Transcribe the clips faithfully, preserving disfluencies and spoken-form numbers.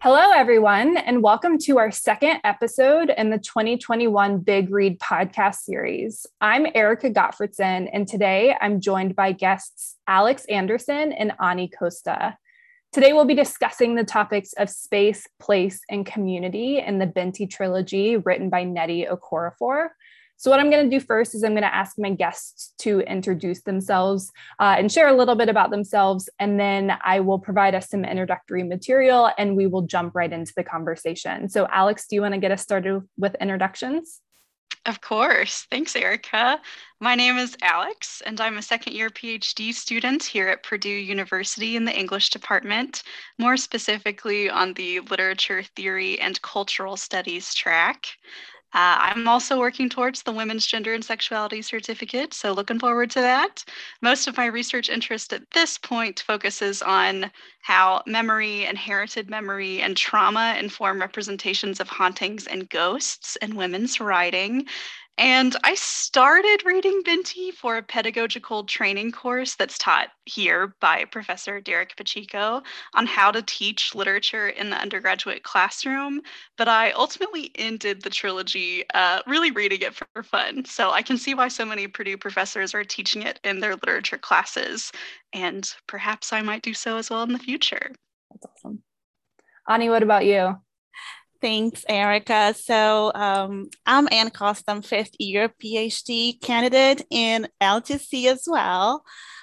Hello, everyone, and welcome to our second episode in the twenty twenty-one Big Read podcast series. I'm Erica Gottfredson, and today I'm joined by guests Alex Anderson and Ani Costa. Today, we'll be discussing the topics of space, place, and community in the Binti trilogy written by Nnedi Okorafor. So what I'm going to do first is I'm going to ask my guests to introduce themselves uh, and share a little bit about themselves, and then I will provide us some introductory material and we will jump right into the conversation. So Alex, do you want to get us started with introductions? Of course. Thanks, Erica. My name is Alex, and I'm a second year PhD student here at Purdue University in the English department, more specifically on the Literature Theory and Cultural Studies track. Uh, I'm also working towards the Women's Gender and Sexuality Certificate, so looking forward to that. Most of my research interest at this point focuses on how memory, inherited memory, and trauma inform representations of hauntings and ghosts in women's writing. And I started reading Binti for a pedagogical training course that's taught here by Professor Derek Pacheco on how to teach literature in the undergraduate classroom. But I ultimately ended the trilogy uh, really reading it for fun. So I can see why so many Purdue professors are teaching it in their literature classes. And perhaps I might do so as well in the future. That's awesome. Ani, what about you? Thanks, Erica. So um, I'm Ann Costa, I'm fifth year PhD candidate in L T C as well.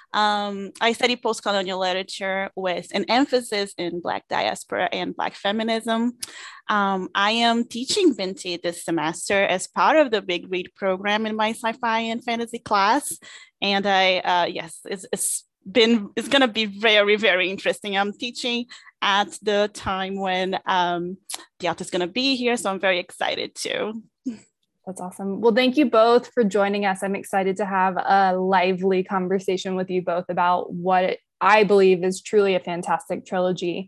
Um, I study post-colonial literature with an emphasis in Black diaspora and Black feminism. Um, I am teaching Binti this semester as part of the Big Read program in my sci-fi and fantasy class. And I, uh, yes, it's, it's been, it's gonna be very, very interesting. I'm teaching at the time when um, the author is going to be here. So I'm very excited too. That's awesome. Well, thank you both for joining us. I'm excited to have a lively conversation with you both about what I believe is truly a fantastic trilogy.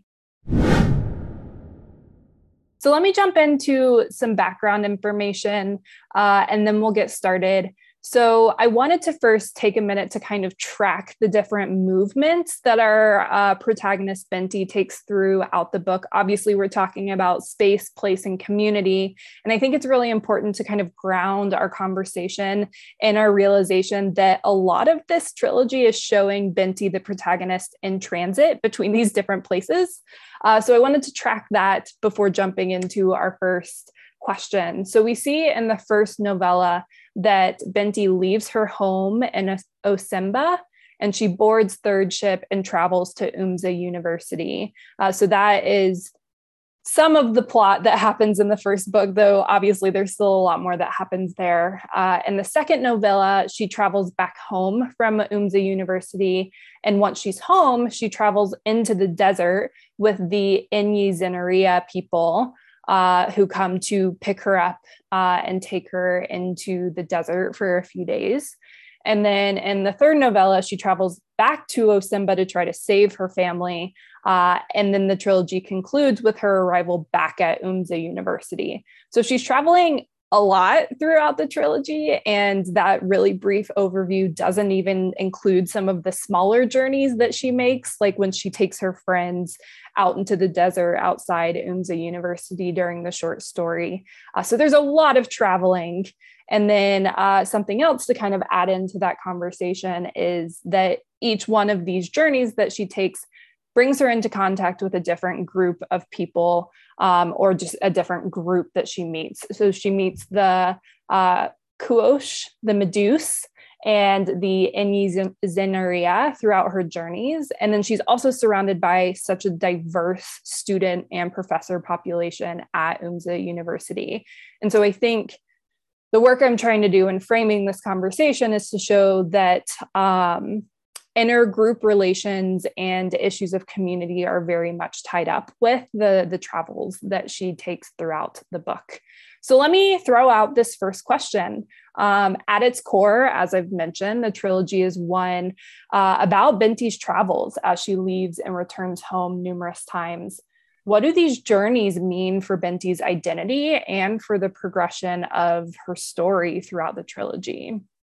So let me jump into some background information uh, and then we'll get started. So I wanted to first take a minute to kind of track the different movements that our uh, protagonist Binti takes throughout the book. Obviously, we're talking about space, place, and community. And I think it's really important to kind of ground our conversation in our realization that a lot of this trilogy is showing Binti, the protagonist, in transit between these different places. Uh, so I wanted to track that before jumping into our first question. So we see in the first novella that Binti leaves her home in Osemba and she boards third ship and travels to UMSA University. Uh, so that is some of the plot that happens in the first book, though obviously there's still a lot more that happens there. Uh, in the second novella, she travels back home from UMSA University. And once she's home, she travels into the desert with the Inyi Zenneria people, Uh, who come to pick her up uh, and take her into the desert for a few days. And then in the third novella, she travels back to Osemba to try to save her family. Uh, and then the trilogy concludes with her arrival back at UMSA University. So she's traveling a lot throughout the trilogy, and that really brief overview doesn't even include some of the smaller journeys that she makes, like when she takes her friends out into the desert outside UMSA University during the short story. Uh, so there's a lot of traveling. And then uh, something else to kind of add into that conversation is that each one of these journeys that she takes brings her into contact with a different group of people, um, or just a different group that she meets. So she meets the uh, Kuosh, the Meduse, and the Inyi Zenneria throughout her journeys. And then she's also surrounded by such a diverse student and professor population at UMSA University. And so I think the work I'm trying to do in framing this conversation is to show that um, intergroup relations and issues of community are very much tied up with the, the travels that she takes throughout the book. So let me throw out this first question. Um, at its core, as I've mentioned, the trilogy is one uh, about Binti's travels as she leaves and returns home numerous times. What do these journeys mean for Binti's identity and for the progression of her story throughout the trilogy?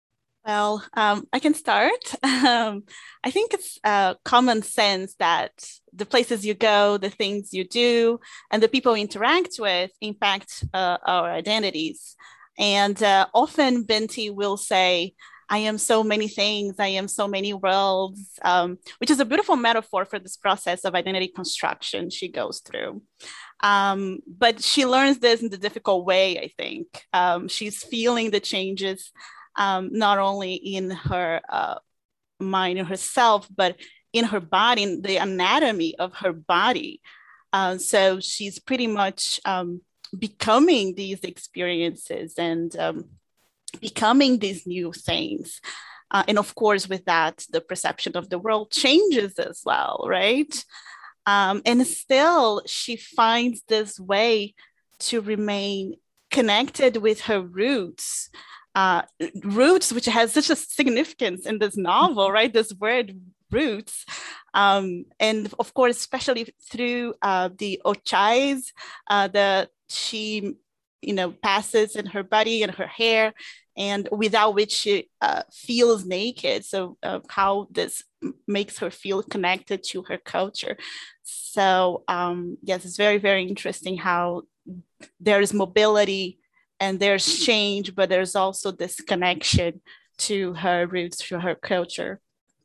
Well, um, I can start. Um, I think it's uh, common sense that the places you go, the things you do, and the people you interact with impact uh, our identities. And uh, often Binti will say, I am so many things, I am so many worlds, um, which is a beautiful metaphor for this process of identity construction she goes through. Um, but she learns this in the difficult way, I think. Um, she's feeling the changes um, not only in her uh, mind and herself, but in her body, in the anatomy of her body. Uh, so she's pretty much um, becoming these experiences and um, becoming these new things. Uh, and of course, with that, the perception of the world changes as well, right? Um, and still, she finds this way to remain connected with her roots, uh, roots, which has such a significance in this novel, right? This word roots. Um, and of course, especially through uh, the ochais uh, that she, you know, passes in her body and her hair, and without which she uh, feels naked. So uh, how this makes her feel connected to her culture. So um, yes, it's very, very interesting how there's mobility and there's change, but there's also this connection to her roots, to her culture.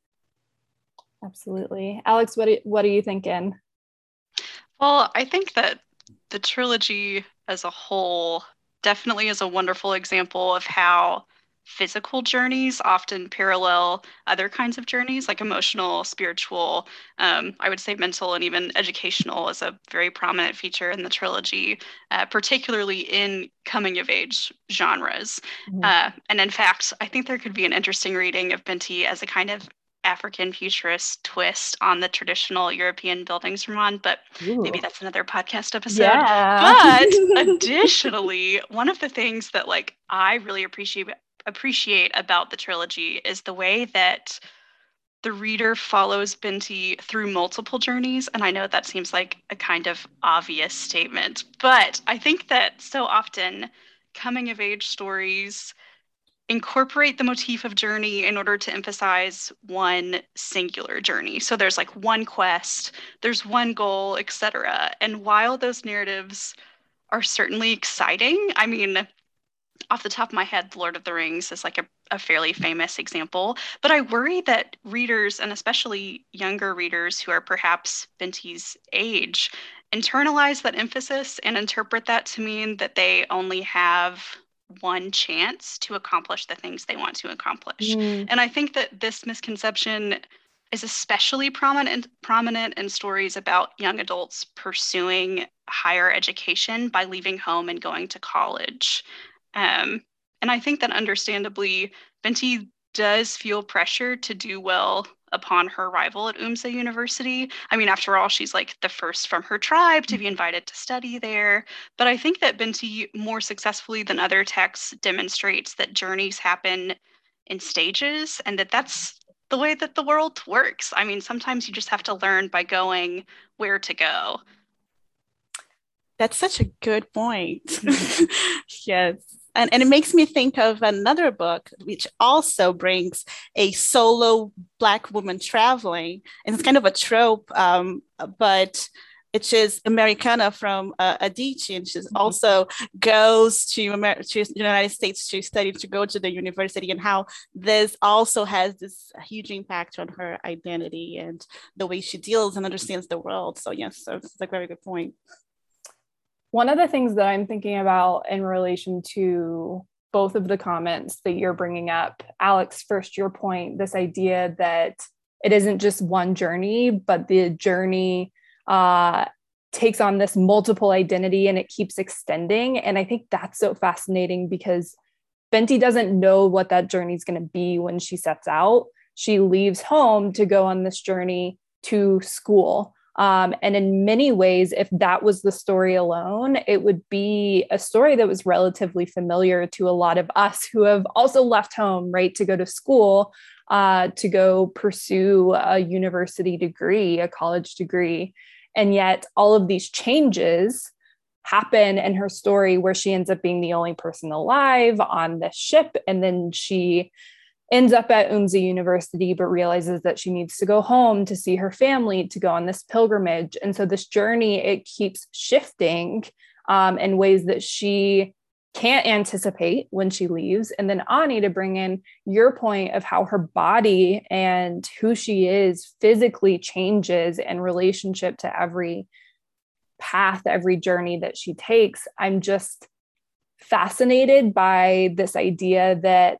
Absolutely. Alex, what, do, what are you thinking? Well, I think that the trilogy as a whole definitely is a wonderful example of how physical journeys often parallel other kinds of journeys, like emotional, spiritual, um, I would say mental, and even educational is a very prominent feature in the trilogy, uh, particularly in coming of age genres. Mm-hmm. Uh, and in fact, I think there could be an interesting reading of Binti as a kind of African futurist twist on the traditional European Bildungsroman, but Ooh. Maybe that's another podcast episode. Yeah. But additionally, one of the things that like I really appreciate appreciate about the trilogy is the way that the reader follows Binti through multiple journeys. And I know that seems like a kind of obvious statement, but I think that so often coming of age stories incorporate the motif of journey in order to emphasize one singular journey. So there's like one quest, there's one goal, et cetera. And while those narratives are certainly exciting, I mean, off the top of my head, The Lord of the Rings is like a, a fairly famous example, but I worry that readers, and especially younger readers who are perhaps Binti's age, internalize that emphasis and interpret that to mean that they only have one chance to accomplish the things they want to accomplish. Mm. And I think that this misconception is especially prominent prominent in stories about young adults pursuing higher education by leaving home and going to college. Um, and I think that understandably, Binti does feel pressure to do well upon her arrival at UMSA University. I mean, after all, she's like the first from her tribe to be invited to study there. But I think that Binti, more successfully than other texts, demonstrates that journeys happen in stages and that that's the way that the world works. I mean, sometimes you just have to learn by going where to go. That's such a good point. Yes. And, and it makes me think of another book, which also brings a solo Black woman traveling. And it's kind of a trope, um, but it's just Americana from uh, Adichie. And she also goes to, Amer- to the United States to study, to go to the university, and how this also has this huge impact on her identity and the way she deals and understands the world. So yes, so it's a very good point. One of the things that I'm thinking about in relation to both of the comments that you're bringing up, Alex, first, your point, this idea that it isn't just one journey, but the journey uh, takes on this multiple identity and it keeps extending. And I think that's so fascinating because Binti doesn't know what that journey is going to be when she sets out. She leaves home to go on this journey to school. Um, and in many ways, if that was the story alone, it would be a story that was relatively familiar to a lot of us who have also left home, right, to go to school, uh, to go pursue a university degree, a college degree. And yet all of these changes happen in her story where she ends up being the only person alive on this ship. And then she ends up at UMSA University, but realizes that she needs to go home to see her family, to go on this pilgrimage. And so this journey, it keeps shifting um, in ways that she can't anticipate when she leaves. And then Ani, to bring in your point of how her body and who she is physically changes in relationship to every path, every journey that she takes. I'm just fascinated by this idea that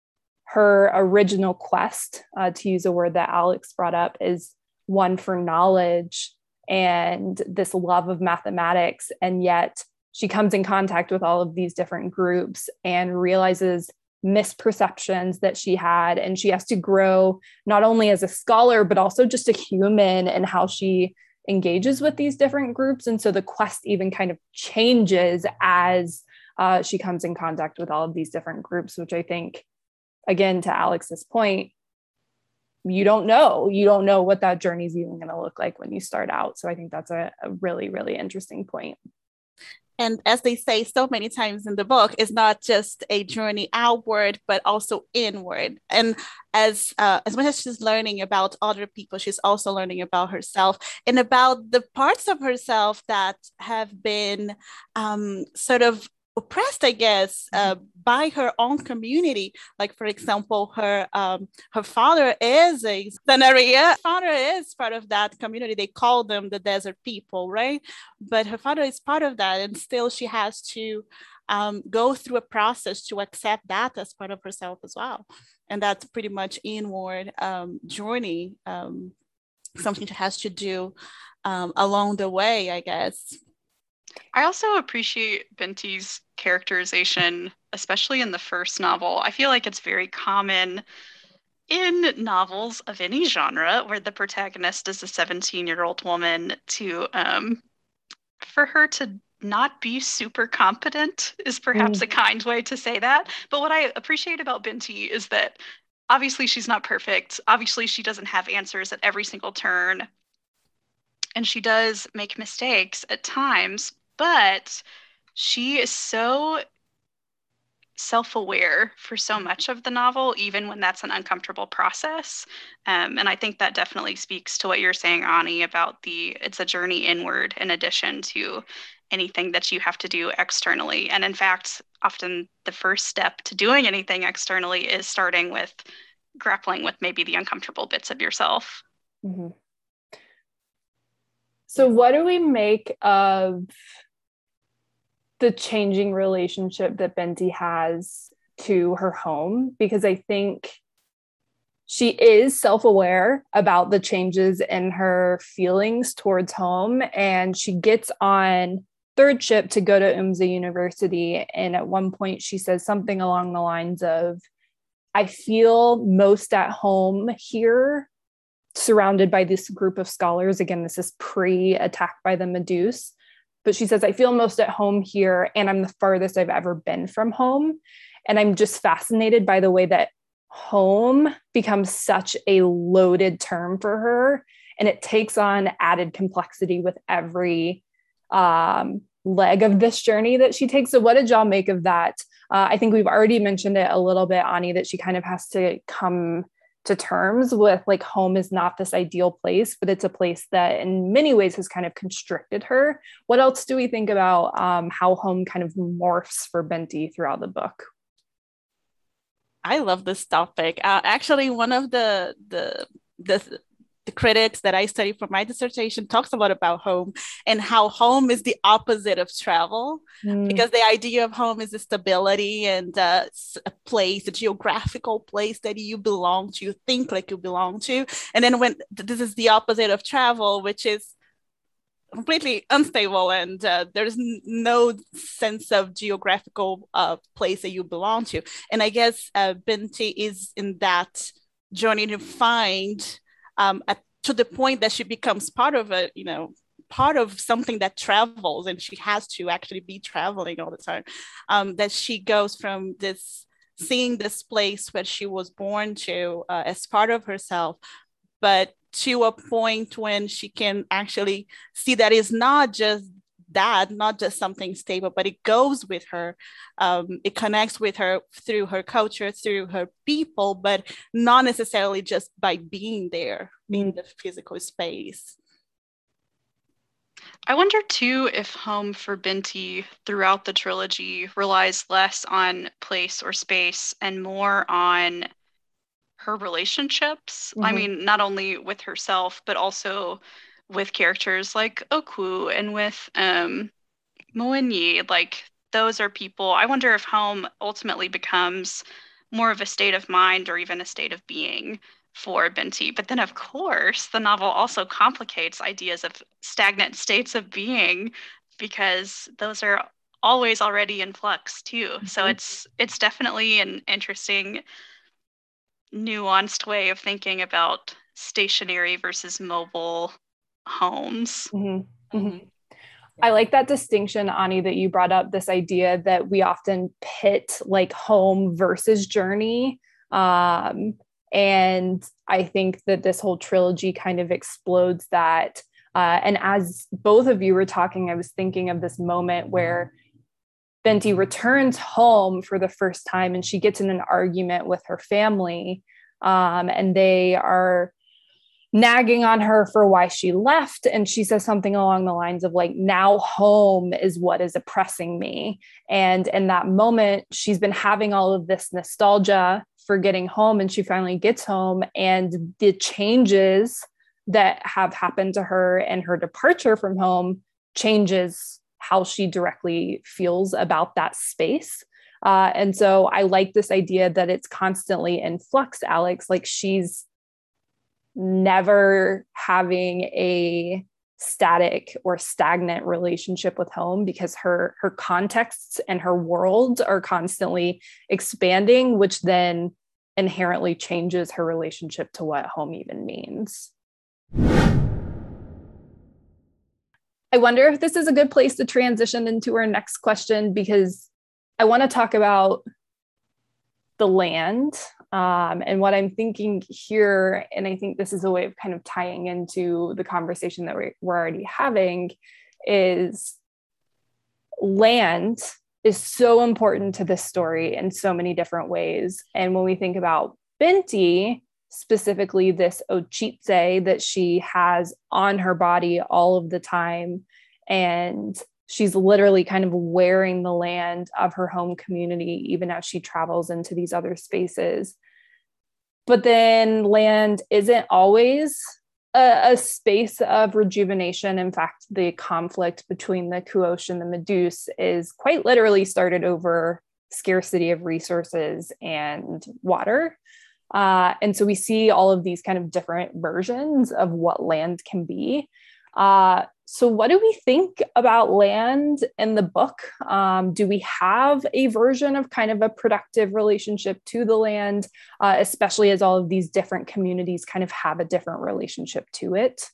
her original quest, uh, to use a word that Alex brought up, is one for knowledge and this love of mathematics. And yet she comes in contact with all of these different groups and realizes misperceptions that she had. And she has to grow not only as a scholar, but also just a human and how she engages with these different groups. And so the quest even kind of changes as uh, she comes in contact with all of these different groups, which I think, again, to Alex's point, you don't know. You don't know what that journey is even going to look like when you start out. So I think that's a, a really, really interesting point. And as they say so many times in the book, it's not just a journey outward, but also inward. And as uh, as much as she's learning about other people, she's also learning about herself and about the parts of herself that have been um, sort of oppressed, I guess, uh, by her own community. Like, for example, her um, her father is a Sanaria. Father is part of that community. They call them the desert people, right? But her father is part of that, and still she has to um, go through a process to accept that as part of herself as well. And that's pretty much inward um, journey, um, something she has to do um, along the way, I guess. I also appreciate Binti's characterization, especially in the first novel. I feel like it's very common in novels of any genre where the protagonist is a seventeen-year-old woman to, um, for her to not be super competent is perhaps mm. a kind way to say that. But what I appreciate about Binti is that obviously she's not perfect. Obviously she doesn't have answers at every single turn. And she does make mistakes at times, but she is so self-aware for so much of the novel, even when that's an uncomfortable process. Um, and I think that definitely speaks to what you're saying, Ani, about the it's a journey inward in addition to anything that you have to do externally. And in fact, often the first step to doing anything externally is starting with grappling with maybe the uncomfortable bits of yourself. Mm-hmm. So what do we make of the changing relationship that Binti has to her home? Because I think she is self-aware about the changes in her feelings towards home, and she gets on third ship to go to UMSA University. And at one point she says something along the lines of, I feel most at home here, surrounded by this group of scholars. Again, this is pre-attack by the Medusa. But she says, I feel most at home here, and I'm the farthest I've ever been from home. And I'm just fascinated by the way that home becomes such a loaded term for her. And it takes on added complexity with every um, leg of this journey that she takes. So what did y'all make of that? Uh, I think we've already mentioned it a little bit, Ani, that she kind of has to come to terms with, like, home is not this ideal place, but it's a place that in many ways has kind of constricted her. What else do we think about um, how home kind of morphs for Binti throughout the book? I love this topic. Uh, actually, one of the, the, the, the critics that I studied for my dissertation talks a lot about home and how home is the opposite of travel, mm. because the idea of home is a stability and uh, a place, a geographical place that you belong to, you think like you belong to. And then when this is the opposite of travel, which is completely unstable and uh, there's n- no sense of geographical uh, place that you belong to. And I guess uh, Binti is in that journey to find Um, at, to the point that she becomes part of a, you know, part of something that travels, and she has to actually be traveling all the time. Um, that she goes from this, seeing this place where she was born to uh, as part of herself, but to a point when she can actually see that it's not just that, not just something stable, but it goes with her. Um, it connects with her through her culture, through her people, but not necessarily just by being there mm-hmm. in the physical space. I wonder too if home for Binti throughout the trilogy relies less on place or space and more on her relationships. Mm-hmm. I mean, not only with herself, but also with characters like Okwuu and with um, Moenyi. Like, those are people. I wonder if home ultimately becomes more of a state of mind or even a state of being for Binti. But then, of course, the novel also complicates ideas of stagnant states of being, because those are always already in flux too. Mm-hmm. So it's it's definitely an interesting, nuanced way of thinking about stationary versus mobile homes. Mm-hmm. Mm-hmm. I like that distinction, Ani, that you brought up, this idea that we often pit like home versus journey. Um, and I think that this whole trilogy kind of explodes that. Uh, and as both of you were talking, I was thinking of this moment where Binti returns home for the first time and she gets in an argument with her family. Um, and they are nagging on her for why she left. And she says something along the lines of like, now home is what is oppressing me. And in that moment, she's been having all of this nostalgia for getting home, and she finally gets home, and the changes that have happened to her and her departure from home changes how she directly feels about that space. Uh, and so I like this idea that it's constantly in flux, Alex, like she's never having a static or stagnant relationship with home, because her her contexts and her world are constantly expanding, which then inherently changes her relationship to what home even means. I wonder if this is a good place to transition into our next question, because I want to talk about the land. Um, and what I'm thinking here, and I think this is a way of kind of tying into the conversation that we're, we're already having, is land is so important to this story in so many different ways. And when we think about Binti, specifically this ochitse that she has on her body all of the time, and she's literally kind of wearing the land of her home community, even as she travels into these other spaces. But then land isn't always a, a space of rejuvenation. In fact, the conflict between the Kuosh and the Meduse is quite literally started over scarcity of resources and water. Uh, and so we see all of these kind of different versions of what land can be. Uh, so what do we think about land in the book? Um, do we have a version of kind of a productive relationship to the land, uh, especially as all of these different communities kind of have a different relationship to it?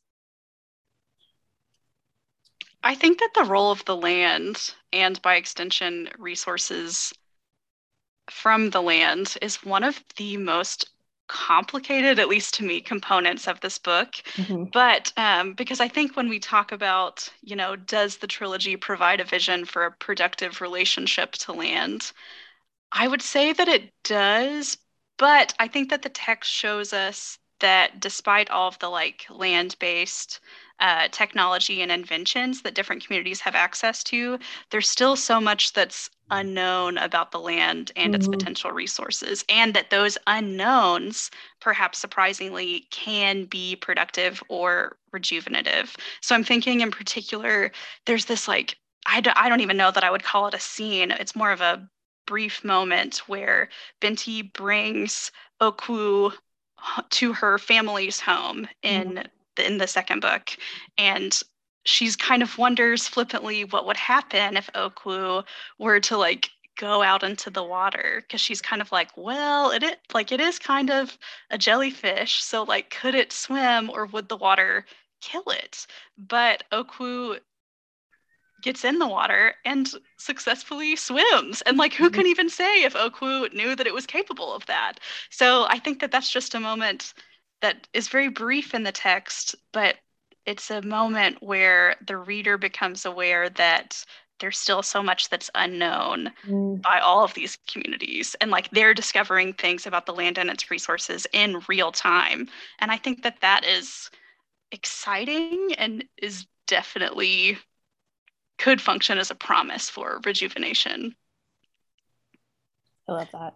I think that the role of the land, and by extension, resources from the land, is one of the most complicated, at least to me, components of this book. Mm-hmm. But um, because I think when we talk about, you know, does the trilogy provide a vision for a productive relationship to land? I would say that it does, but I think that the text shows us that despite all of the like land-based uh, technology and inventions that different communities have access to, there's still so much that's unknown about the land and mm-hmm. its potential resources, and that those unknowns, perhaps surprisingly, can be productive or rejuvenative. So I'm thinking in particular, there's this like, I don't, I don't even know that I would call it a scene. It's more of a brief moment where Binti brings Okwuu to her family's home in mm-hmm. the, in the second book, and she's kind of wonders flippantly what would happen if Okwuu were to like go out into the water, because she's kind of like, well, it, it like it is kind of a jellyfish, so like could it swim or would the water kill it? But Okwuu gets in the water and successfully swims. And like, who can even say if Okwuu knew that it was capable of that? So I think that that's just a moment that is very brief in the text, but it's a moment where the reader becomes aware that there's still so much that's unknown mm. by all of these communities. And like they're discovering things about the land and its resources in real time. And I think that that is exciting and is definitely could function as a promise for rejuvenation. I love that.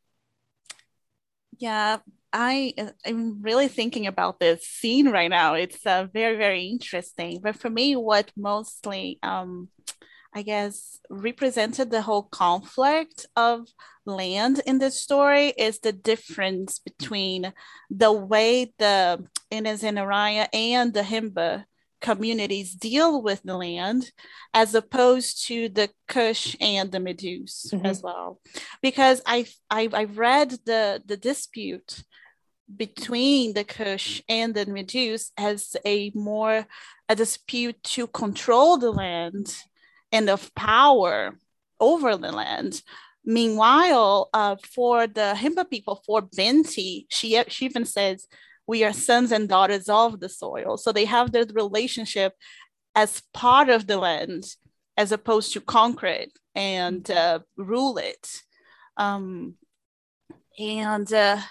Yeah, I am really thinking about this scene right now. It's uh, very, very interesting. But for me, what mostly, um, I guess, represented the whole conflict of land in this story is the difference between the way the Inez and Araya and the Himba communities deal with the land as opposed to the Kush and the Meduse mm-hmm. as well. Because I, I, I read the, the dispute between the Kush and the Meduse as a more a dispute to control the land and of power over the land. Meanwhile, uh, for the Himba people, for Binti, she, she even says, we are sons and daughters of the soil. So they have this relationship as part of the land, as opposed to conquer it and uh, rule it. Um, and uh,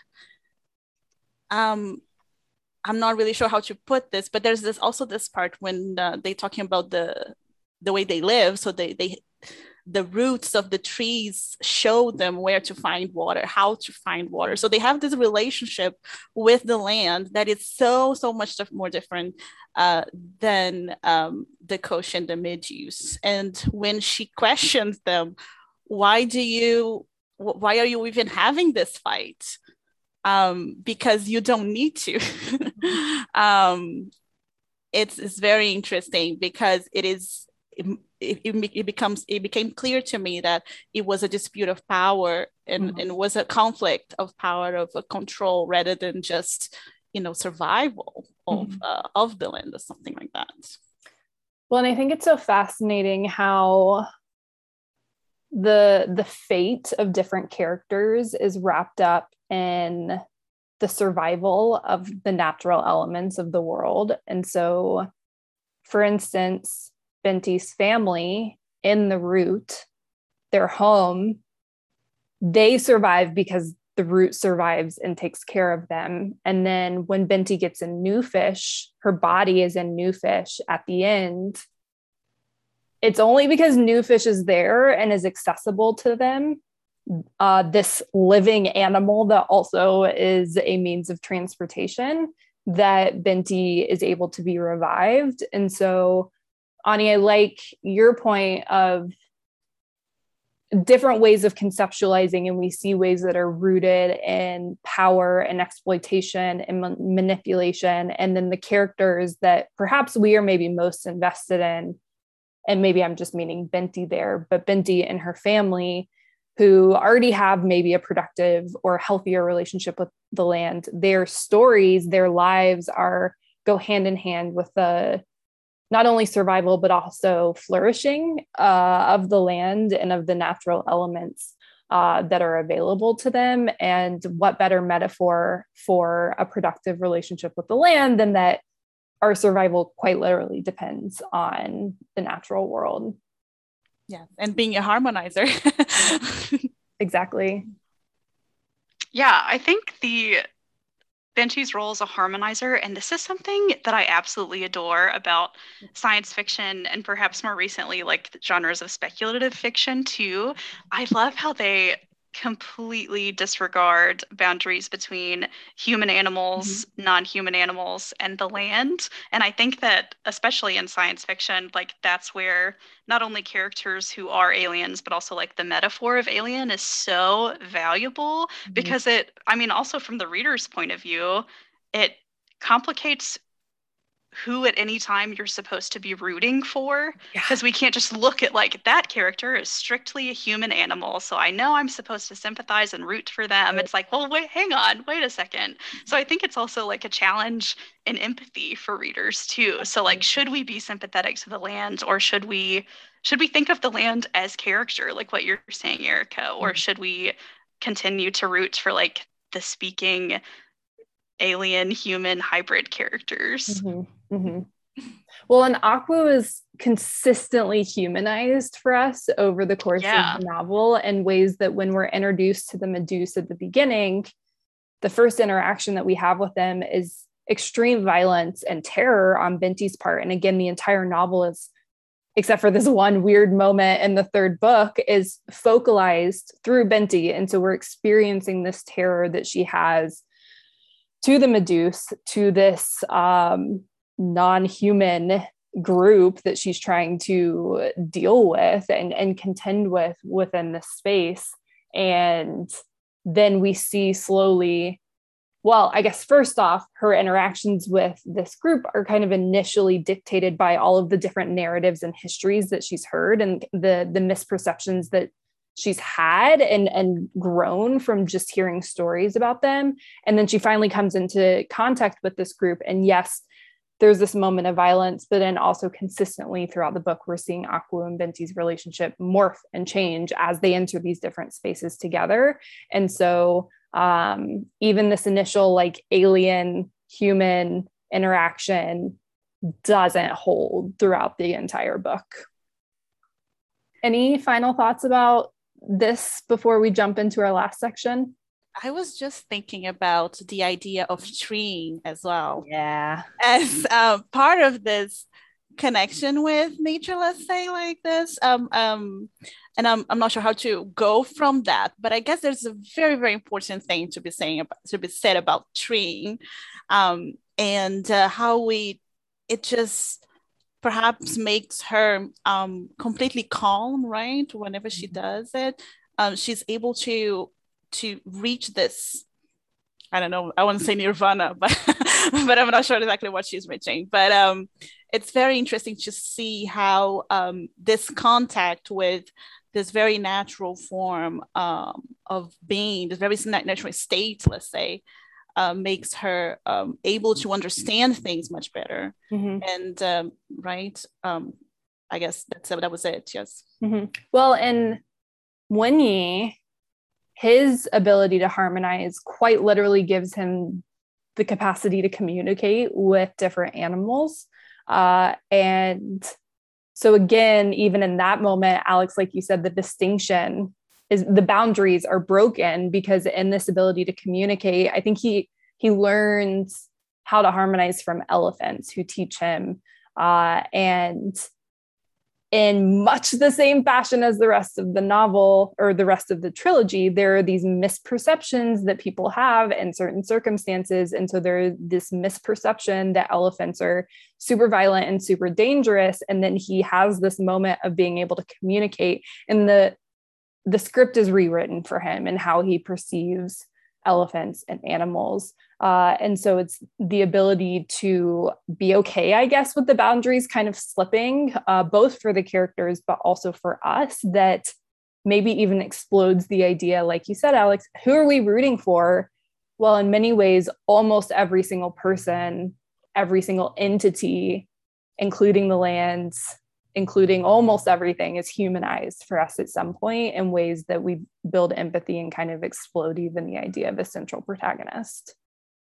um, I'm not really sure how to put this, but there's this also this part when uh, they're talking about the the way they live. So they they the roots of the trees show them where to find water, how to find water. So they have this relationship with the land that is so, so much more different uh, than um, the Kush and the Meduse. And when she questions them, why do you, why are you even having this fight? Um, because you don't need to. um, it's, it's very interesting because it is, It, it, it becomes it became clear to me that it was a dispute of power and, mm-hmm. and was a conflict of power, of a control, rather than just, you know, survival of mm-hmm. uh, of the land or something like that. Well, and I think it's so fascinating how the the fate of different characters is wrapped up in the survival of the natural elements of the world. And so, for instance, Binti's family in the root, their home, they survive because the root survives and takes care of them. And then when Binti gets a new fish, her body is in new fish at the end. It's only because new fish is there and is accessible to them, uh, this living animal that also is a means of transportation, that Binti is able to be revived. And so, Ani, I like your point of different ways of conceptualizing, and we see ways that are rooted in power and exploitation and ma- manipulation. And then the characters that perhaps we are maybe most invested in, and maybe I'm just meaning Binti there, but Binti and her family, who already have maybe a productive or healthier relationship with the land, their stories, their lives are go hand in hand with the not only survival, but also flourishing uh, of the land and of the natural elements uh, that are available to them. And what better metaphor for a productive relationship with the land than that our survival quite literally depends on the natural world. Yeah, and being a harmonizer. Exactly. Yeah, I think the Binti's role as a harmonizer, and this is something that I absolutely adore about science fiction and perhaps more recently, like genres of speculative fiction too. I love how they completely disregard boundaries between human animals, mm-hmm. non-human animals, and the land. And I think that especially in science fiction, like that's where not only characters who are aliens, but also like the metaphor of alien is so valuable mm-hmm. because it, I mean, also from the reader's point of view, it complicates who at any time you're supposed to be rooting for, because yeah. we can't just look at like that character is strictly a human animal, so I know I'm supposed to sympathize and root for them. Right. It's like, well, wait, hang on, wait a second. So I think it's also like a challenge in empathy for readers too. So like, should we be sympathetic to the land, or should we should we think of the land as character, like what you're saying, Erica, or mm-hmm. should we continue to root for like the speaking alien human hybrid characters? Mm-hmm. Mm-hmm. Well, and Akwu is consistently humanized for us over the course Yeah. of the novel in ways that when we're introduced to the Meduse at the beginning, the first interaction that we have with them is extreme violence and terror on Binti's part. And again, the entire novel is, except for this one weird moment in the third book, is focalized through Binti. And so we're experiencing this terror that she has to the Meduse, to this um, non-human group that she's trying to deal with and, and contend with within this space. And then we see slowly, well, I guess first off, her interactions with this group are kind of initially dictated by all of the different narratives and histories that she's heard and the, the misperceptions that she's had and, and grown from just hearing stories about them. And then she finally comes into contact with this group. And yes, there's this moment of violence, but then also consistently throughout the book, we're seeing Akwu and Binti's relationship morph and change as they enter these different spaces together. And so um, even this initial like alien human interaction doesn't hold throughout the entire book. Any final thoughts about this before we jump into our last section? I was just thinking about the idea of treeing as well. Yeah. As uh, part of this connection with nature, let's say like this. Um, um, and I'm, I'm not sure how to go from that, but I guess there's a very, very important thing to be saying about, to be said about treeing um, and uh, how we, it just perhaps makes her um, completely calm, right? Whenever she does it, um, she's able to to reach this, I don't know, I want to say nirvana, but but I'm not sure exactly what she's reaching. But um, it's very interesting to see how um, this contact with this very natural form um, of being, this very natural state, let's say, uh, makes her um, able to understand things much better. Mm-hmm. And um, right, um, I guess that's that was it. Yes. Mm-hmm. Well, and Wenyi, his ability to harmonize quite literally gives him the capacity to communicate with different animals. Uh, and so again, even in that moment, Alex, like you said, the distinction is the boundaries are broken because in this ability to communicate, I think he he learns how to harmonize from elephants who teach him. Uh, and in much the same fashion as the rest of the novel or the rest of the trilogy, there are these misperceptions that people have in certain circumstances. And so there's this misperception that elephants are super violent and super dangerous. And then he has this moment of being able to communicate, and the, the script is rewritten for him and how he perceives elephants and animals. Uh, and so it's the ability to be okay, I guess, with the boundaries kind of slipping, uh, both for the characters, but also for us, that maybe even explodes the idea, like you said, Alex, who are we rooting for? Well, in many ways, almost every single person, every single entity, including the lands, including almost everything, is humanized for us at some point in ways that we build empathy and kind of explode even the idea of a central protagonist.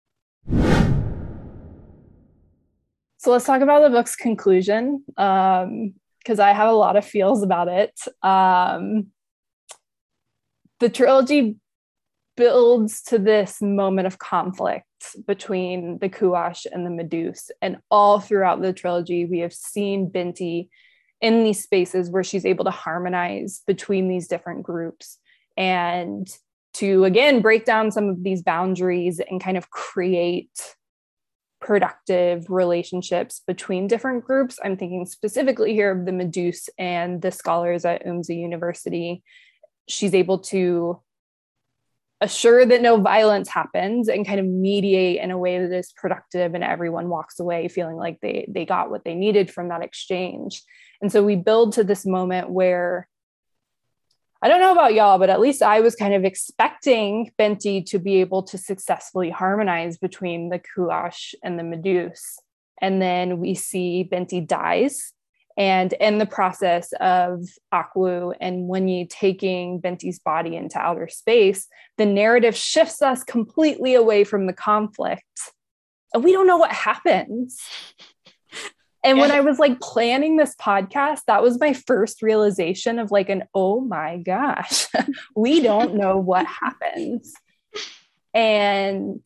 So let's talk about the book's conclusion, um, because I have a lot of feels about it. Um, the trilogy builds to this moment of conflict between the Kuash and the Meduse. And all throughout the trilogy, we have seen Binti in these spaces where she's able to harmonize between these different groups and to, again, break down some of these boundaries and kind of create productive relationships between different groups. I'm thinking specifically here of the Meduse and the scholars at UMSA University. She's able to assure that no violence happens and kind of mediate in a way that is productive, and everyone walks away feeling like they, they got what they needed from that exchange. And so we build to this moment where, I don't know about y'all, but at least I was kind of expecting Binti to be able to successfully harmonize between the Kuash and the Meduse. And then we see Binti dies. And in the process of Akwu and Wenyi taking Binti's body into outer space, the narrative shifts us completely away from the conflict. And we don't know what happens. And when Yeah. I was like planning this podcast, that was my first realization of like an, oh my gosh, we don't know what happens. And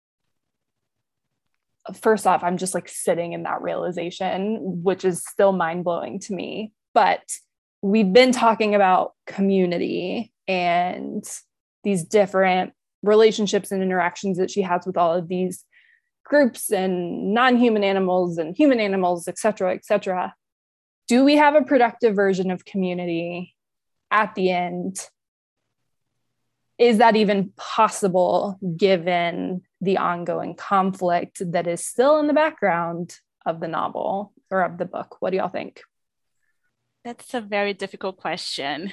first off, I'm just like sitting in that realization, which is still mind blowing to me. But we've been talking about community and these different relationships and interactions that she has with all of these groups and non-human animals and human animals, et cetera, et cetera. Do we have a productive version of community at the end? Is that even possible given the ongoing conflict that is still in the background of the novel or of the book? What do y'all think? That's a very difficult question.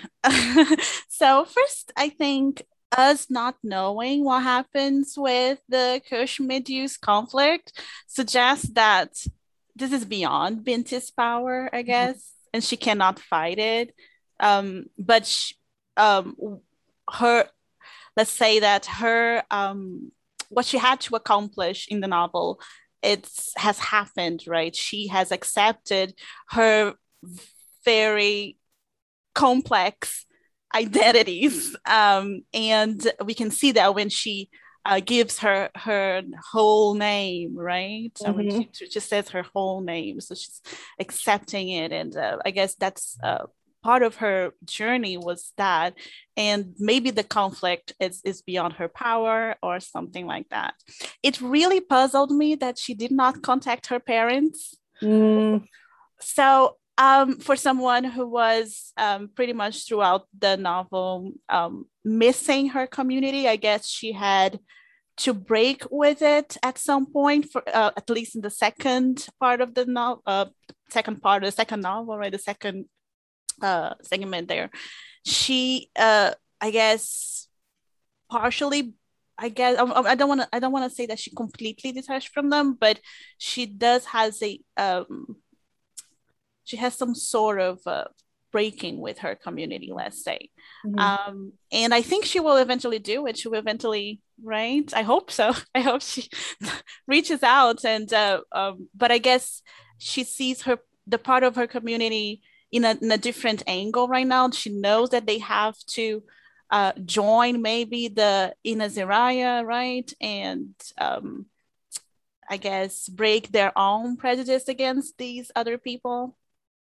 So first, I think us not knowing what happens with the Kirsch-Meduse conflict suggests that this is beyond Binti's power, I guess, mm-hmm. and she cannot fight it. Um, but she, um, her, let's say that her, um, what she had to accomplish in the novel, it has happened, right? She has accepted her very complex identities, um, and we can see that when she uh, gives her her whole name, right? Mm-hmm. So when she, she just says her whole name, so she's accepting it, and uh, I guess that's uh, part of her journey was that, and maybe the conflict is is beyond her power or something like that. It really puzzled me that she did not contact her parents. Mm. So. Um, for someone who was um, pretty much throughout the novel um, missing her community, I guess she had to break with it at some point, for uh, at least in the second part of the novel, uh, second part of the second novel, right? The second uh, segment there. She, uh, I guess, partially. I guess I, I don't want to. I don't want to say that she completely detached from them, but she does has a. Um, She has some sort of uh, breaking with her community, let's say. Mm-hmm. Um, and I think she will eventually do it. She will eventually, right? I hope so. I hope she reaches out. And, uh, um, but I guess she sees her, the part of her community in a, in a different angle right now. She knows that they have to uh, join maybe the Inaziraya, right? And um, I guess break their own prejudice against these other people.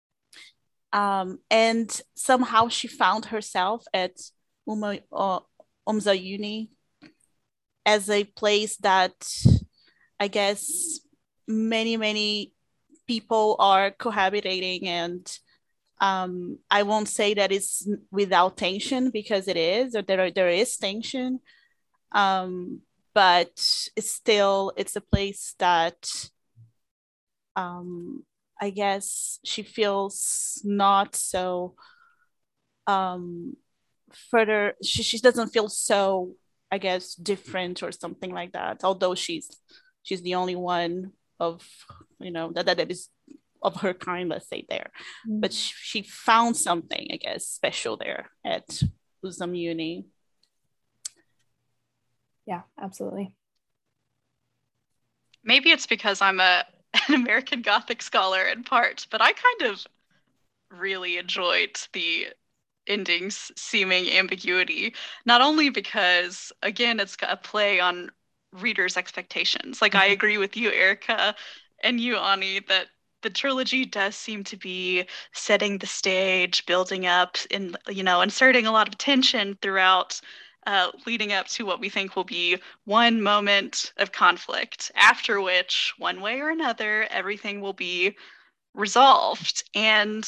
Um, and somehow she found herself at Uma, uh, Umza Uni as a place that I guess many, many people are cohabitating. And um, I won't say that it's without tension, because it is, or there, are, there is tension. Um, but it's still, it's a place that um, I guess she feels not so um, further, she, she doesn't feel so, I guess, different or something like that, although she's she's the only one of, you know, that, that is of her kind, let's say, there. Mm-hmm. But she, she found something, I guess, special there at Uzum Uni. Yeah, absolutely. Maybe it's because I'm a an American Gothic scholar in part, but I kind of really enjoyed the ending's seeming ambiguity, not only because, again, it's a play on readers' expectations. Like, mm-hmm. I agree with you, Erica, and you, Ani, that the trilogy does seem to be setting the stage, building up, and, you know, inserting a lot of tension throughout, Uh, leading up to what we think will be one moment of conflict, after which, one way or another, everything will be resolved. And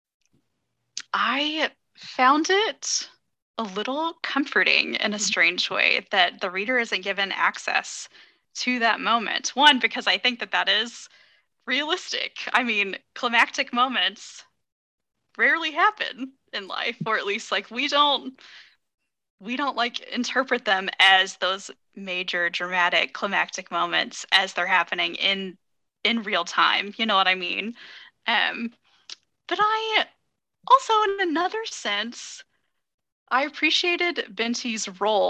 I found it a little comforting in a strange way that the reader isn't given access to that moment. One, because I think that that is realistic. I mean, climactic moments rarely happen in life, or at least, like, we don't we don't like interpret them as those major dramatic climactic moments as they're happening in in real time. You know what I mean? Um, but I also, in another sense, I appreciated Binti's role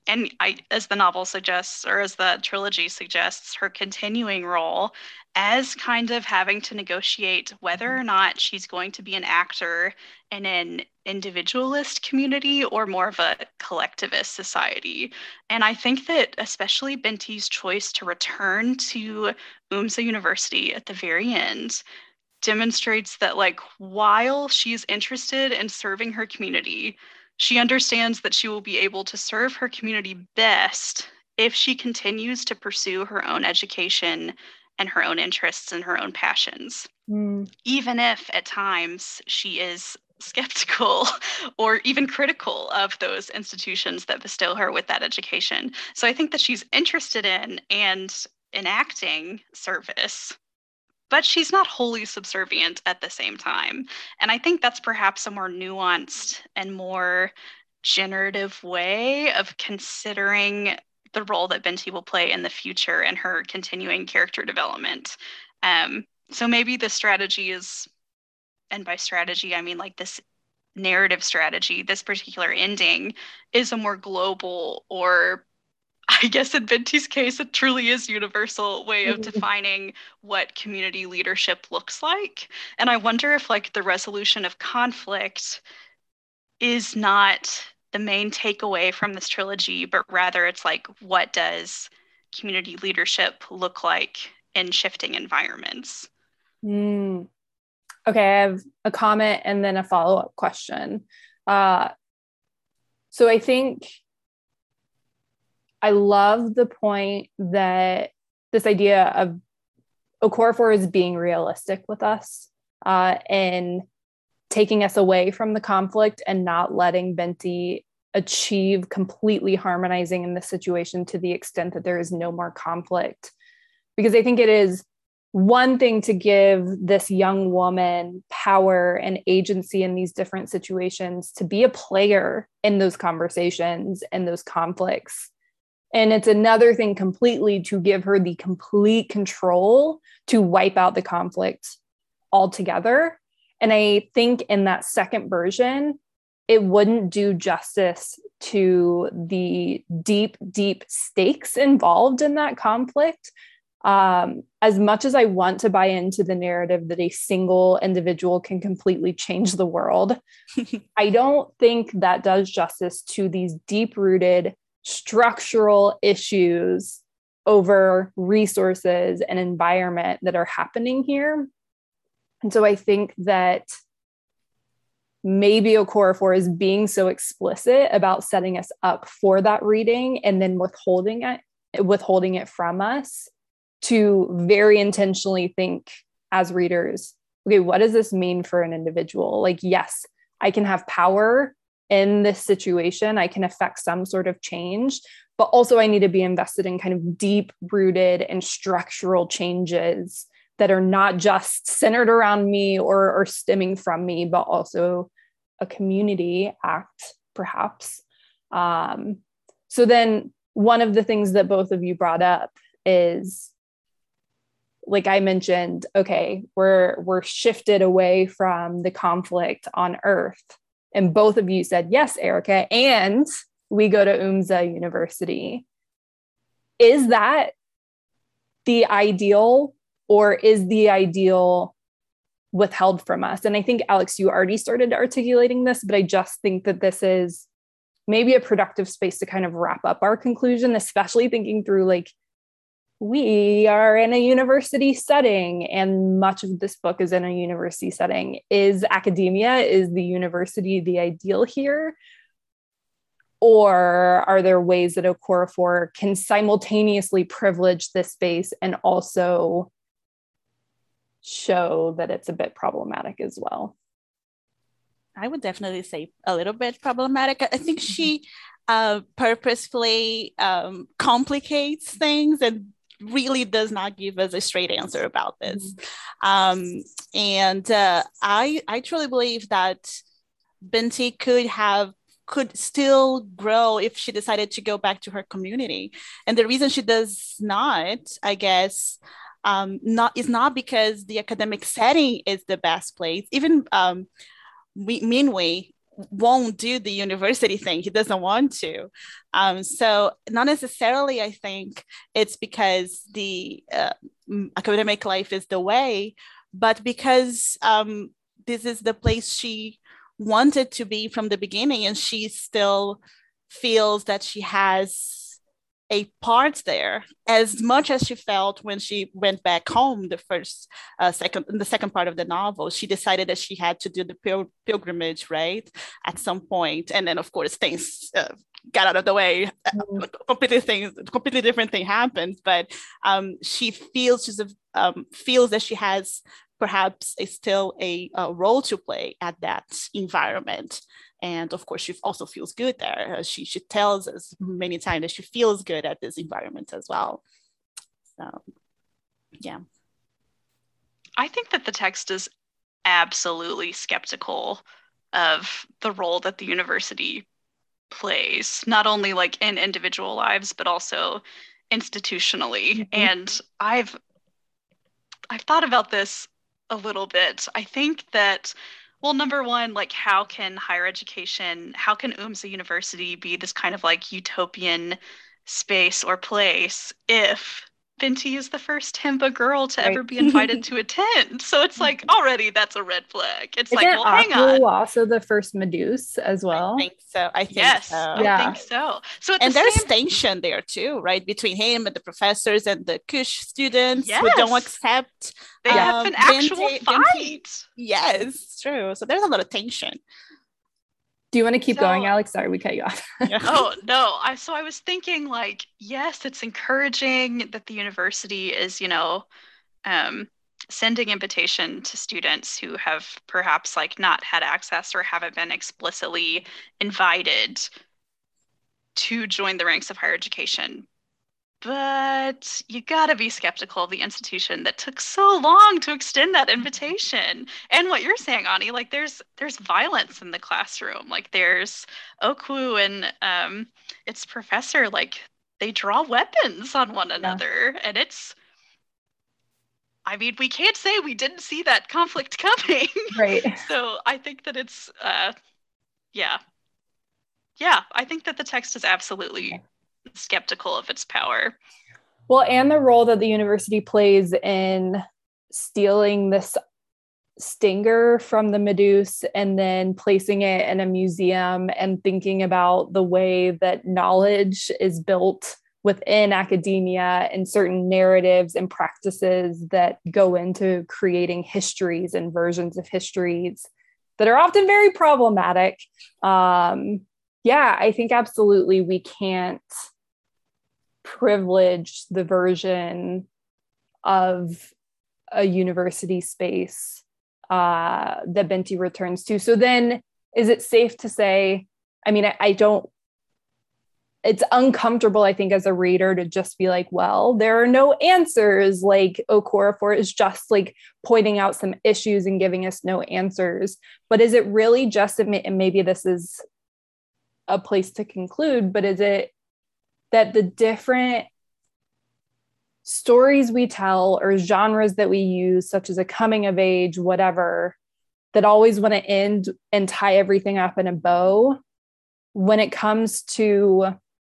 and I, as the novel suggests, or as the trilogy suggests, her continuing role as kind of having to negotiate whether or not she's going to be an actor in an individualist community or more of a collectivist society. And I think that especially Binti's choice to return to UMSA University at the very end demonstrates that, like, while she's interested in serving her community, she understands that she will be able to serve her community best if she continues to pursue her own education and her own interests and her own passions, mm. even if at times she is skeptical or even critical of those institutions that bestow her with that education. So I think that she's interested in and enacting service, but she's not wholly subservient at the same time. And I think that's perhaps a more nuanced and more generative way of considering the role that Binti will play in the future and her continuing character development. Um, so maybe the strategy is, and by strategy, I mean like this narrative strategy, this particular ending is a more global, or I guess in Binti's case, it truly is universal way of defining what community leadership looks like. And I wonder if like the resolution of conflict is not the main takeaway from this trilogy, but rather it's like, what does community leadership look like in shifting environments? Mm. Okay, I have a comment and then a follow-up question. Uh, so I think I love the point that this idea of Okorafor is being realistic with us uh, and taking us away from the conflict and not letting Binti achieve completely harmonizing in the situation to the extent that there is no more conflict. Because I think it is one thing to give this young woman power and agency in these different situations to be a player in those conversations and those conflicts. And it's another thing completely to give her the complete control to wipe out the conflict altogether. And I think in that second version, it wouldn't do justice to the deep, deep stakes involved in that conflict. Um, as much as I want to buy into the narrative that a single individual can completely change the world, I don't think that does justice to these deep-rooted structural issues over resources and environment that are happening here. And so I think that maybe Okorafor is being so explicit about setting us up for that reading and then withholding it, withholding it from us to very intentionally think as readers, okay, what does this mean for an individual? Like, yes, I can have power in this situation. I can affect some sort of change, but also I need to be invested in kind of deep rooted and structural changes that are not just centered around me or, or stemming from me, but also a community act, perhaps. Um, so then one of the things that both of you brought up is, like I mentioned, okay, we're we're shifted away from the conflict on Earth. And both of you said, yes, Erica, and we go to UMSA University. Is that the ideal, or is the ideal withheld from us? And I think, Alex, you already started articulating this, but I just think that this is maybe a productive space to kind of wrap up our conclusion, especially thinking through, like, we are in a university setting, and much of this book is in a university setting. Is academia, is the university the ideal here? Or are there ways that Okorafor can simultaneously privilege this space and also show that it's a bit problematic as well? I would definitely say a little bit problematic. I think she uh, purposefully um, complicates things and really does not give us a straight answer about this. Mm-hmm. Um, and uh, I, I truly believe that Binti could have, could still grow if she decided to go back to her community. And the reason she does not, I guess, um, not is not because the academic setting is the best place. Even um, we, Minwei, won't do the university thing. He doesn't want to. Um, so not necessarily, I think it's because the uh, academic life is the way, but because um, this is the place she wanted to be from the beginning, and she still feels that she has a part there as much as she felt when she went back home the first uh, second in the second part of the novel. She decided that she had to do the pil- pilgrimage, right, at some point, and then of course things uh, got out of the way. Mm. completely things completely different thing happened, but um, she feels she's a, um, feels that she has perhaps a, still a, a role to play at that environment. And of course, she also feels good there. She, she tells us many times that she feels good at this environment as well. So, yeah. I think that the text is absolutely skeptical of the role that the university plays, not only like in individual lives, but also institutionally. Mm-hmm. And I've, I've thought about this a little bit. I think that Well, number one, like how can higher education, how can UMSA University be this kind of like utopian space or place if Binti is the first Himba girl to right. ever be invited to attend? So it's like already that's a red flag. It's Isn't like, well, hang on. Also the first Meduse as well. I think so. I think yes, so. I yeah. think so. So and the there's same... tension there too, right, between him and the professors and the Kush students yes. who don't accept. They um, have an actual Binti, fight. Binti. Yes, it's true. So there's a lot of tension. Do you want to keep so, going, Alex? Sorry, we cut you off. oh, no. I, so I was thinking like, yes, it's encouraging that the university is, you know, um, sending invitation to students who have perhaps like not had access or haven't been explicitly invited to join the ranks of higher education. But you gotta be skeptical of the institution that took so long to extend that invitation. And what you're saying, Ani, like there's there's violence in the classroom. Like there's Okwu and um, its professor, like they draw weapons on one another. Yeah. And it's, I mean, we can't say we didn't see that conflict coming. Right. So I think that it's, uh, yeah. Yeah, I think that the text is absolutely skeptical of its power. Well, and the role that the university plays in stealing this stinger from the Meduse and then placing it in a museum and thinking about the way that knowledge is built within academia and certain narratives and practices that go into creating histories and versions of histories that are often very problematic. Um, yeah, I think absolutely we can't privilege the version of a university space uh, that Binti returns to. So then is it safe to say, I mean, I, I don't, it's uncomfortable, I think, as a reader to just be like, well, there are no answers. Like Okorafor is just like pointing out some issues and giving us no answers. But is it really just, and maybe this is a place to conclude, but is it that the different stories we tell or genres that we use, such as a coming of age, whatever, that always want to end and tie everything up in a bow, when it comes to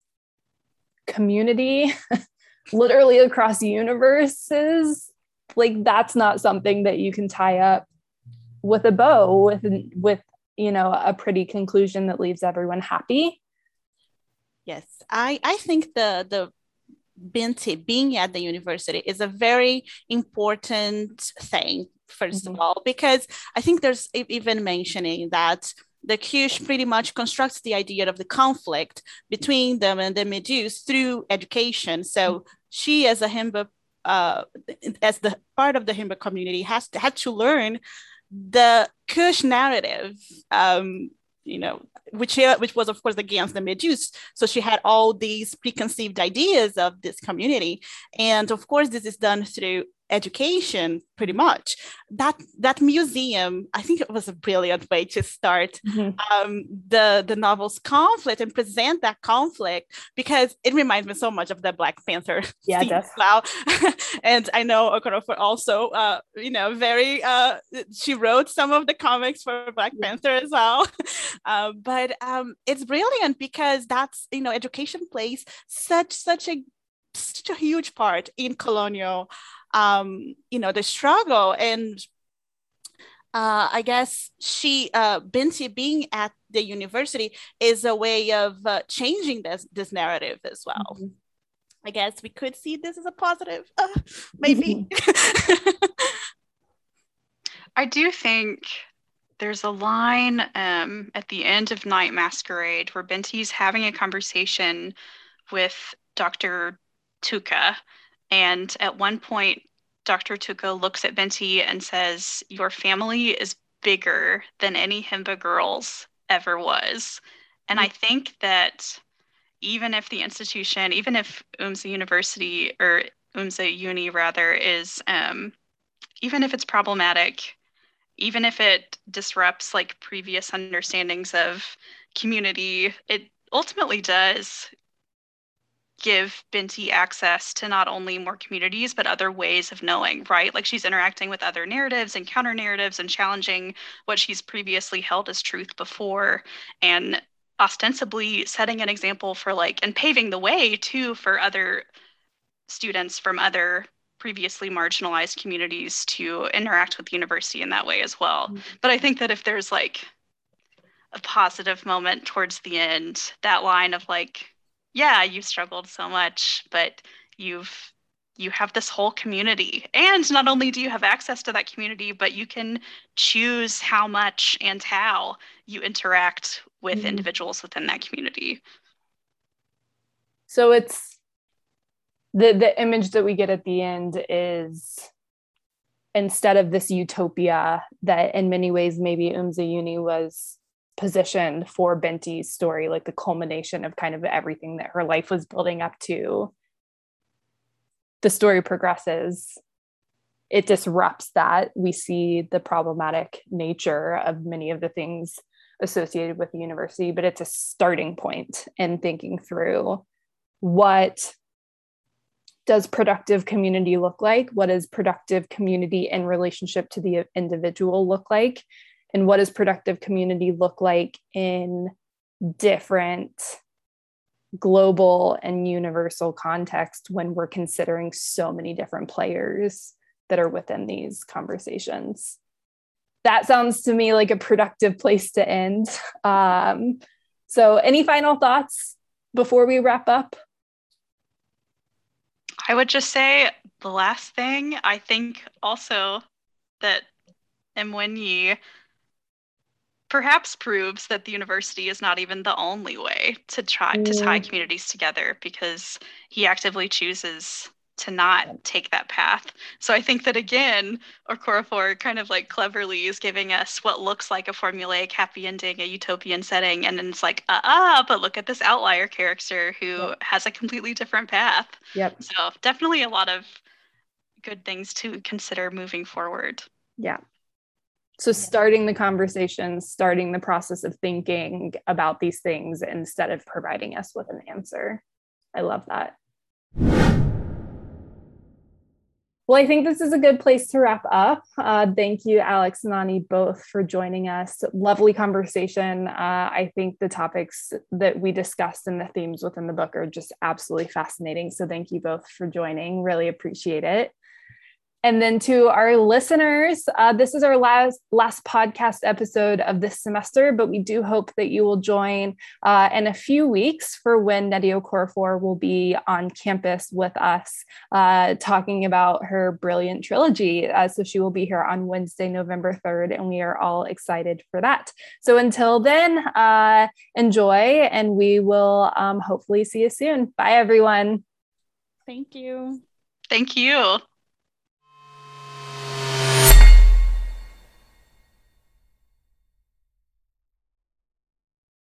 community, literally across universes, like that's not something that you can tie up with a bow, with, with, you know, a pretty conclusion that leaves everyone happy. Yes, I, I think the the Binti being at the university is a very important thing, first mm-hmm. of all, because I think there's even mentioning that the Kush pretty much constructs the idea of the conflict between them and the Meduse through education. So mm-hmm. she, as a Himba, uh, as the part of the Himba community, has to, had to learn the Kush narrative, um, you know, which which was, of course, against the Meduse. So she had all these preconceived ideas of this community. And of course, this is done through education, pretty much. That that museum, I think it was a brilliant way to start mm-hmm. um, the, the novel's conflict and present that conflict, because it reminds me so much of the Black Panther yeah, scene as well. And I know Okorafor also, uh, you know, very, uh, she wrote some of the comics for Black yeah. Panther as well. uh, but um, it's brilliant because that's, you know, education plays such, such a, such a huge part in colonial um you know the struggle. And uh I guess she uh Binti being at the university is a way of uh, changing this this narrative as well. Mm-hmm. I guess we could see this as a positive, uh, maybe. I do think there's a line um at the end of Night Masquerade where Binti's having a conversation with Doctor Tuka. And at one point, Doctor Tuka looks at Binti and says, "Your family is bigger than any Himba girls ever was." And I think that even if the institution, even if UMSA University, or UMSA Uni rather, is, um, even if it's problematic, even if it disrupts like previous understandings of community, it ultimately does give Binti access to not only more communities, but other ways of knowing, right? Like she's interacting with other narratives and counter narratives and challenging what she's previously held as truth before, and ostensibly setting an example for like, and paving the way too for other students from other previously marginalized communities to interact with the university in that way as well. Mm-hmm. But I think that if there's like a positive moment towards the end, that line of like, yeah, you've struggled so much, but you've you have this whole community. And not only do you have access to that community, but you can choose how much and how you interact with mm-hmm. individuals within that community. So it's the the image that we get at the end is, instead of this utopia that in many ways maybe UMSA Uni was positioned for Binti's story, like the culmination of kind of everything that her life was building up to, the story progresses. It disrupts that. We see the problematic nature of many of the things associated with the university, but it's a starting point in thinking through what does productive community look like? What does productive community in relationship to the individual look like? And what does productive community look like in different global and universal context when we're considering so many different players that are within these conversations? That sounds to me like a productive place to end. Um, so any final thoughts before we wrap up? I would just say the last thing, I think also that Mwenyi perhaps proves that the university is not even the only way to try mm. to tie communities together, because he actively chooses to not take that path. So I think that again, Okorafor kind of like cleverly is giving us what looks like a formulaic happy ending, a utopian setting, and then it's like, uh-uh, but look at this outlier character who yep. has a completely different path. Yep. So definitely a lot of good things to consider moving forward. Yeah. So starting the conversation, starting the process of thinking about these things instead of providing us with an answer. I love that. Well, I think this is a good place to wrap up. Uh, thank you, Alex and Ani, both for joining us. Lovely conversation. Uh, I think the topics that we discussed and the themes within the book are just absolutely fascinating. So thank you both for joining. Really appreciate it. And then to our listeners, uh, this is our last last podcast episode of this semester, but we do hope that you will join uh, in a few weeks for when Nnedi Okorafor will be on campus with us uh, talking about her brilliant trilogy. Uh, so she will be here on Wednesday, November third, and we are all excited for that. So until then, uh, enjoy, and we will um, hopefully see you soon. Bye, everyone. Thank you. Thank you.